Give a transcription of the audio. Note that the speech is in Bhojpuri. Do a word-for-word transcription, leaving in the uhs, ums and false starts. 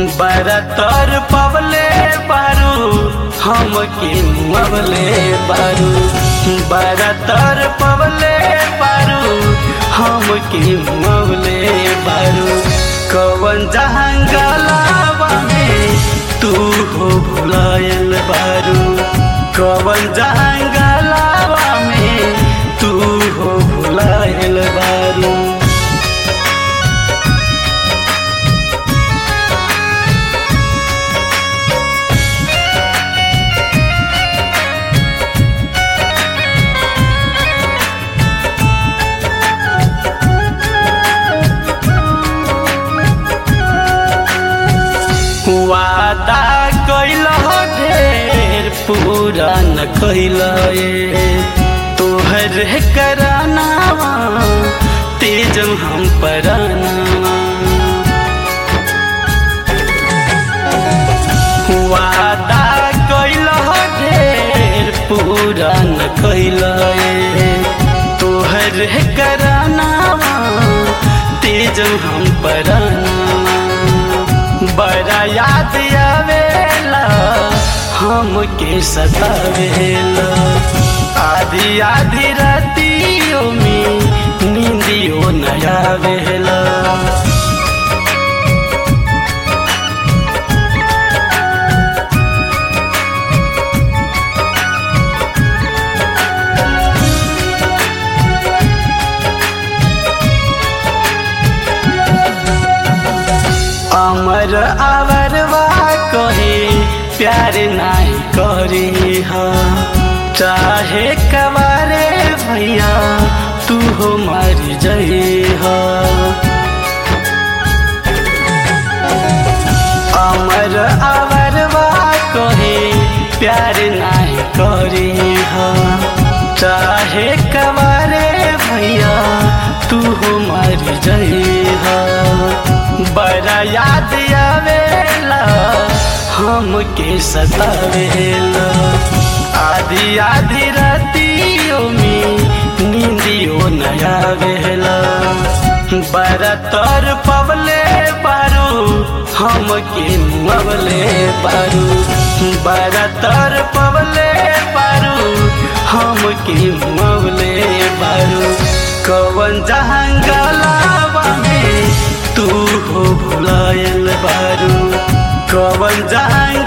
बड़ा तर पवले बारू हम के मुअवले बारू बड़ा तर पवले बारू हम के मुअवले बारू कवन जहांगलावा में तू हो भुलायल बारू कवन जहांगलावा में तू हो भुलायल बारू। वादा कैल ढेर पूरा न कैल तोहर करानावा तेजम हम परानावा वादा कैल ढेर पूरा न कैल तोहर करानावा तेजम हम परानावा। बड़ा याद आवेला हमके सतावेला आधी आधी रातियों में नींदियों न आवेला। अमर अवरवा कहे प्यार नहीं करे हा चाहे कवारे भैया तू हो मर जाए हा। अमर अवरवा कहे प्यार नहीं करे हा चाहे कवारे भैया तू हो मर जाए हा। बड़ा याद आवेला हमके सतावेला आधी आधी रातियों में नींदियों न आवेला। बड़ा तर पवले बारू हमके मुअवले बारू बड़ा तर पवले बारू हमके मुअवले बारू कवन जहांगलावा में तू हो भुलायल बारू कवन जहां